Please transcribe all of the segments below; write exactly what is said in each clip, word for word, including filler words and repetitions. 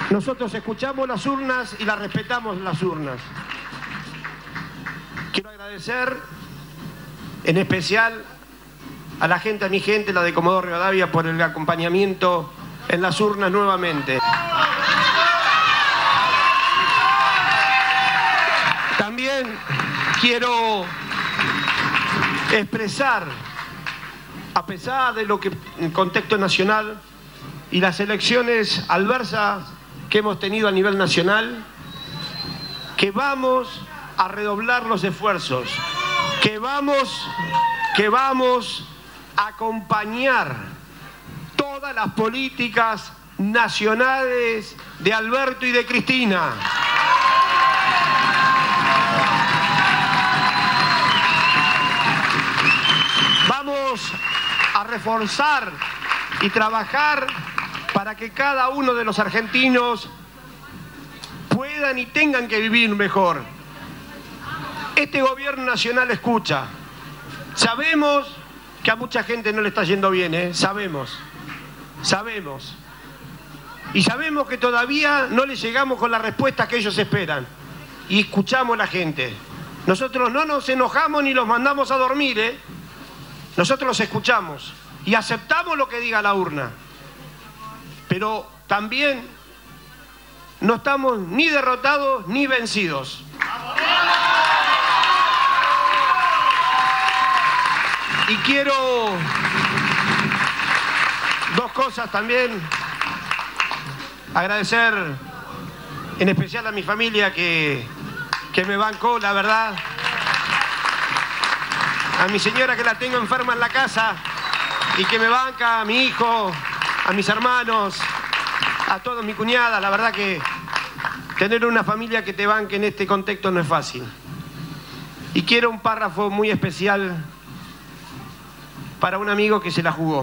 Nosotros escuchamos las urnas y las respetamos las urnas. Quiero agradecer en especial a la gente, a mi gente, la de Comodoro Rivadavia, por el acompañamiento en las urnas nuevamente. También quiero expresar, a pesar de lo que el contexto nacional y las elecciones adversas que hemos tenido a nivel nacional, que vamos a redoblar los esfuerzos, que vamos, que vamos a acompañar todas las políticas nacionales de Alberto y de Cristina. Vamos a reforzar y trabajar para que cada uno de los argentinos puedan y tengan que vivir mejor. Este gobierno nacional escucha. Sabemos que a mucha gente no le está yendo bien, ¿eh? Sabemos, sabemos. Y sabemos que todavía no le llegamos con la respuesta que ellos esperan. Y escuchamos a la gente. Nosotros no nos enojamos ni los mandamos a dormir, ¿eh? Nosotros los escuchamos y aceptamos lo que diga la urna. Pero también no estamos ni derrotados ni vencidos. Y quiero dos cosas también. Agradecer en especial a mi familia que, que me bancó, la verdad. A mi señora que la tengo enferma en la casa y que me banca, a mi hijo, a mis hermanos, a todos, mi cuñada. La verdad que tener una familia que te banque en este contexto no es fácil. Y quiero un párrafo muy especial para un amigo que se la jugó.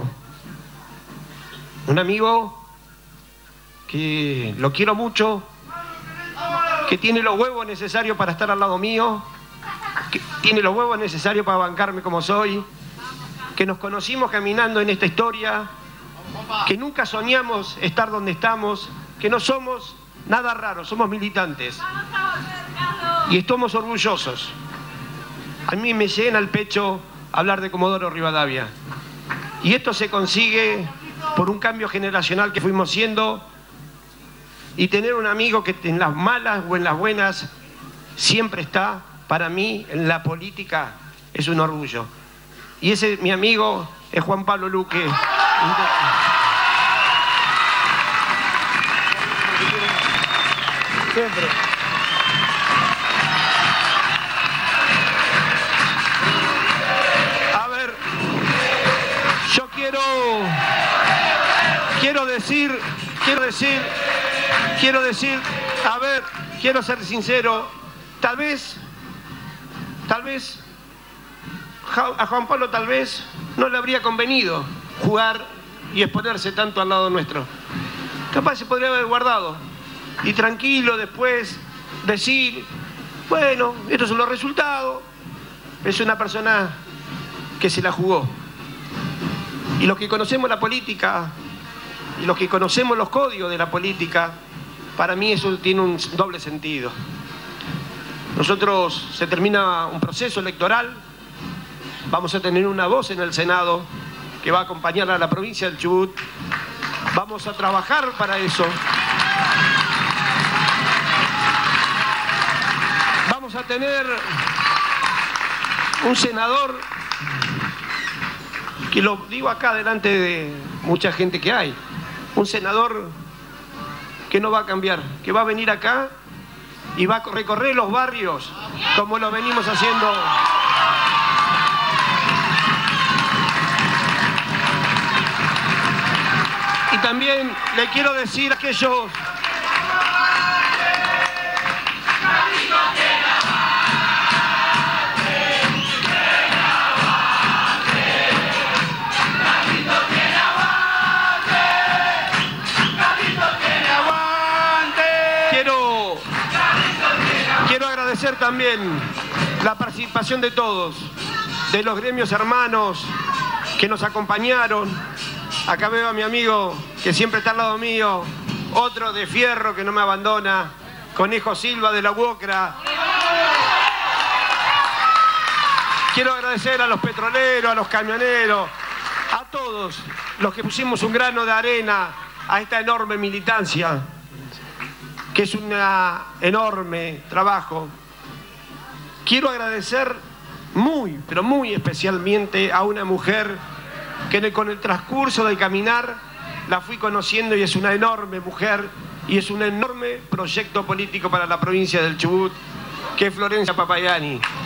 Un amigo que lo quiero mucho, que tiene los huevos necesarios para estar al lado mío, que tiene los huevos necesarios para bancarme como soy, que nos conocimos caminando en esta historia, que nunca soñamos estar donde estamos, que no somos nada raros, somos militantes. Y estamos orgullosos. A mí me llena el pecho hablar de Comodoro Rivadavia. Y esto se consigue por un cambio generacional que fuimos siendo y tener un amigo que en las malas o en las buenas siempre está. Para mí, en la política, es un orgullo. Y ese, mi amigo, es Juan Pablo Luque. Siempre. A ver, yo quiero, quiero decir, quiero decir, quiero decir, a ver, quiero ser sincero, tal vez, tal vez, a Juan Pablo tal vez no le habría convenido jugar y exponerse tanto al lado nuestro. Capaz se podría haber guardado y tranquilo después decir, bueno, estos son los resultados. Es una persona que se la jugó. Y los que conocemos la política y los que conocemos los códigos de la política, para mí eso tiene un doble sentido. Nosotros, se termina un proceso electoral, vamos a tener una voz en el Senado que va a acompañar a la provincia del Chubut. Vamos a trabajar para eso. Vamos a tener un senador, que lo digo acá delante de mucha gente que hay, un senador que no va a cambiar, que va a venir acá y va a recorrer los barrios como lo venimos haciendo. Y también le quiero decir a aquellos quiero quiero agradecer también la participación de todos, de los gremios hermanos que nos acompañaron. Acá veo a mi amigo que siempre está al lado mío, otro de fierro que no me abandona, Conejo Silva de la UOCRA. Quiero agradecer a los petroleros, a los camioneros, a todos los que pusimos un grano de arena a esta enorme militancia, que es un enorme trabajo. Quiero agradecer muy, pero muy especialmente a una mujer que con el transcurso del caminar la fui conociendo y es una enorme mujer y es un enorme proyecto político para la provincia del Chubut, que es Florencia Papayani.